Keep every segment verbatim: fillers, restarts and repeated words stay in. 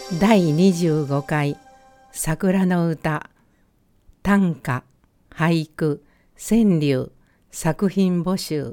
だいにじゅうごかい桜の歌短歌俳句川柳作品募集。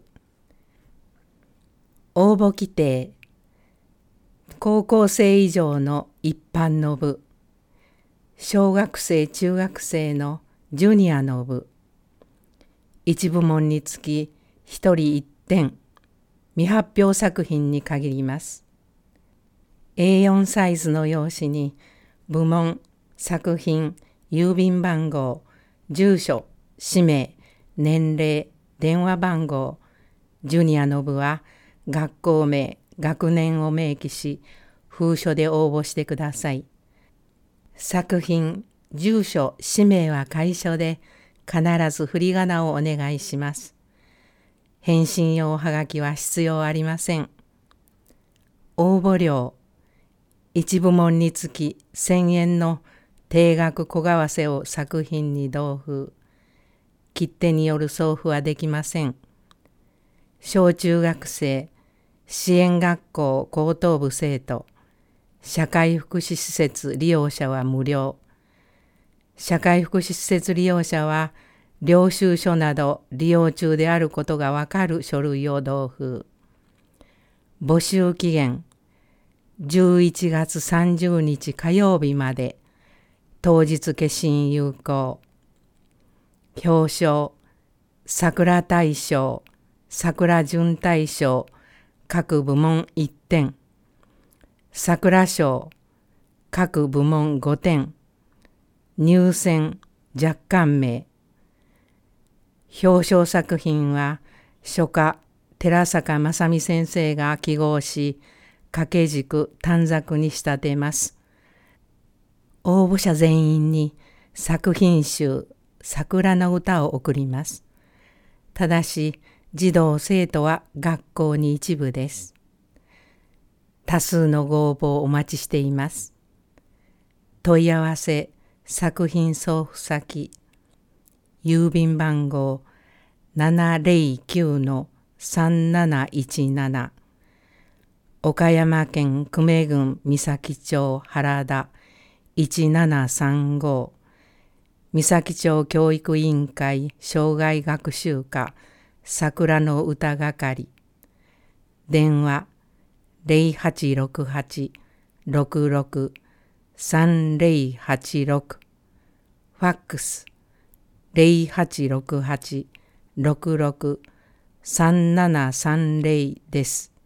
応募規定高校生以上の一般の部、小学生中学生のジュニアの部、一部門につき一人一点、未発表作品に限ります。エーよん サイズの用紙に部門、作品、郵便番号、住所、氏名、年齢、電話番号、ジュニアの部は学校名、学年を明記し、封書で応募してください。作品、住所、氏名は楷書で必ず振り仮名をお願いします。返信用はがきは必要ありません。応募料、一部門につきせんえんの定額小為替を作品に同封。切手による送付はできません。小中学生、支援学校高等部生徒、社会福祉施設利用者は無料。社会福祉施設利用者は領収書など利用中であることがわかる書類を同封。募集期限じゅういちがつさんじゅうにち火曜日まで。当日消印有効。表彰、桜大賞、桜準大賞、各部門いってん。桜賞、各部門ごてん。入選、若干名。表彰作品は書家寺坂正美先生が揮毫し、掛け軸短冊に仕立てます。応募者全員に作品集桜の歌を送ります。ただし児童生徒は学校に一部です。多数のご応募をお待ちしています。問い合わせ作品送付先郵便番号 ななぜろきゅう さんなないちなな 岡山県久米郡美咲町原田いちななさんご、美咲町教育委員会障害学習課桜の歌係。電話 ゼロはちろくはち ろくろく さんぜろはちろく、ファックス ゼロはちろくはち ろくろく さんななさんぜろです。